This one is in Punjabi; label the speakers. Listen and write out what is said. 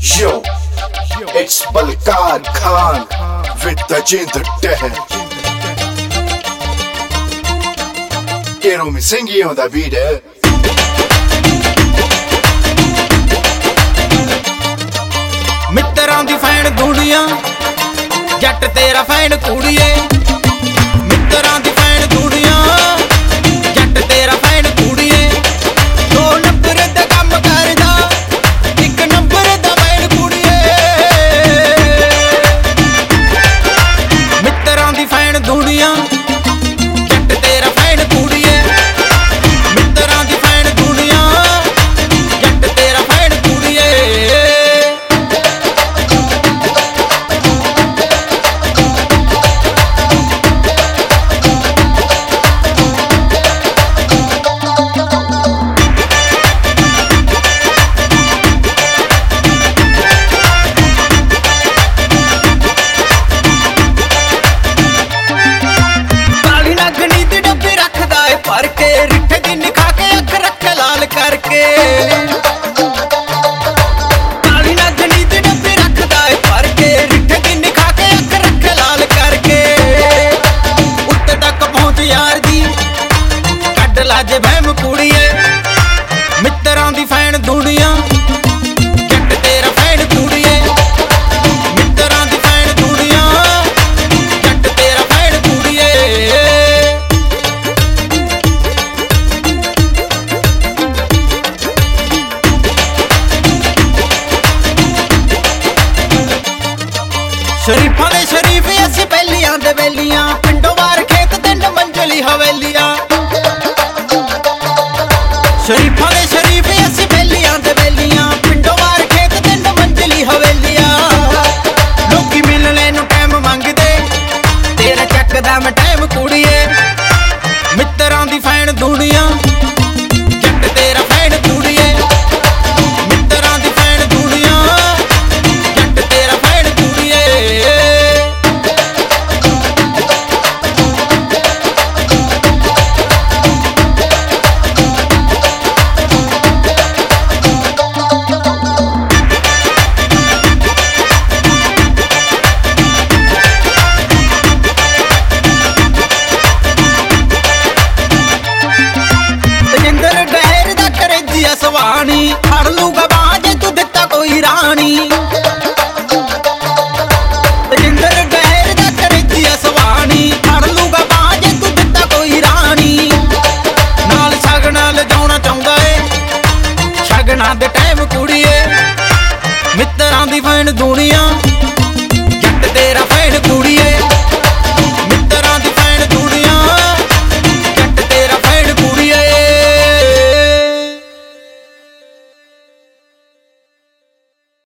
Speaker 1: Yo, it's Balkan Khan with Tajinder Teher. Quero me singing da vida.
Speaker 2: ਮਿੱਤਰਾਂ ਦੀ ਫੈਨ ਦੁਨੀਆ ਜੱਟ ਤੇਰਾ ਫੈਨ ਕੁੜੀਏ ਮਿੱਤਰਾਂ ਦੀ ਫੈਨ ਦੁਨੀਆ ਜੱਟ ਤੇਰਾ ਫੈਨ ਕੁੜੀਏ 2 ਨੰਬਰ ਦਾ ਕੰਮ ਕਰਦਾ 1 ਨੰਬਰ ਦਾ ਫੈਨ ਕੁੜੀਏ ਮਿੱਤਰਾਂ ਦੀ ਫੈਨ ਦੁਨੀਆ ਜੱਟ ਤੇਰਾ ਫੈਨ ਕੁੜੀਏ ਮਿੱਤਰਾਂ ਦੀ ਫੈਨ ਦੁਨੀਆ ਜੱਟ ਤੇਰਾ ਫੈਨ ਕੁੜੀਏ ਭਰ ਕੇ ਰਿੱਠ ਦੀ ਨਿਖਾ ਕੇ ਅੱਖ ਰੱਖੇ ਲਾਲ ਕਰਕੇ ਕਾਲੀ ਨਾਗਣੀ ਦੇ ਡੱਬੇ ਰੱਖਦਾ ਏ ਭਰ ਕੇ ਰਿੱਠ ਦੀ ਨਿਖਾ ਕੇ ਅੱਖ ਰੱਖੇ ਲਾਲ ਕਰਕੇ ਉੱਤੇ ਤੱਕ ਪਹੁੰਚ ਯਾਰ ਦੀ ਕੱਢ ਲਾ ਜੇ ਵਹਿਮ ਕੁੜੀਏ ਮਿੱਤਰਾਂ ਦੀ ਫੈਨ ਦੁਨੀਆ ਜੱਟ ਤੇਰਾ ਫੈਨ ਕੁੜੀਏ ਮਿੱਤਰਾਂ ਦੀ ਫੈਨ ਦੁਨੀਆ ਜੱਟ ਤੇਰਾ ਫੈਨ ਕੁੜੀਏ ਸ਼ਰੀਫਾਂ ਦੇ ਸ਼ਰੀਫ ਅਸੀਂ ਪਹਿਲੀਆਂ ਦੇ ਵੇਲੀਆਂ ਪਿੰਡੋਂ ਬਾਹਰ ਖੇਤ 3 ਮੰਜ਼ਲੀ ਹਵੇਲੀਆਂ ਸ਼ਰੀਫਾਂ ਦੇ ਸ਼ਰੀਫ ਅਸੀਂ ਪਹਿਲੀਆਂ ਦੇ ਵੇਲੀਆਂ ਪਿੰਡੋਂ ਬਾਹਰ ਖੇਤ 3 ਮੰਜ਼ਲੀ ਹਵੇਲੀਆਂ ਲੋਕੀ ਮਿਲਣੇ ਨੂੰ ਟਾਈਮ ਮੰਗਦੇ ਤੇਰਾ ਚੱਕਦਾ ਮੈਂ ਟਾਈਮ ਕੁੜੀਏ ਮਿੱਤਰਾਂ ਦੀ ਫੈਨ ਦੁਨੀਆ ਜੱਟ ਤੇਰਾ ਫੈਨ ਕੁੜੀਏ ਮਿੱਤਰਾਂ ਦੀ ਫੈਨ ਦੁਨੀਆ ਜੱਟ ਤੇਰਾ ਫੈਨ ਕੁੜੀਏ ਤਜਿੰਦਰ ਡਹਿਰ ਦਾ ਕਰੇਜੀਆ ਸਵਾਣੀ ਫੜ ਲੂਗਾ ਬਾਂਹ ਜੇ ਤੂੰ ਦਿੱਤਾ ਕੋਈ ਰਾਣੀ ਤਜਿੰਦਰ ਡਹਿਰ ਦਾ ਕਰੇਜੀਆ ਸਵਾਣੀ ਫੜ ਲੂਗਾ ਬਾਂਹ ਜੇ ਤੂੰ ਦਿੱਤਾ ਕੋਈ ਰਾਣੀ ਨਾਲ ਸ਼ਗਨਾਂ ਲਿਜਾਉਣਾ ਚਾਹੁੰਦਾ ਏ ਸ਼ਗਨਾਂ ਦੇ ਟਾਈਮ ਕੁੜੀਏ ਮਿੱਤਰਾਂ ਦੀ ਫੈਨ ਦੁਨੀਆ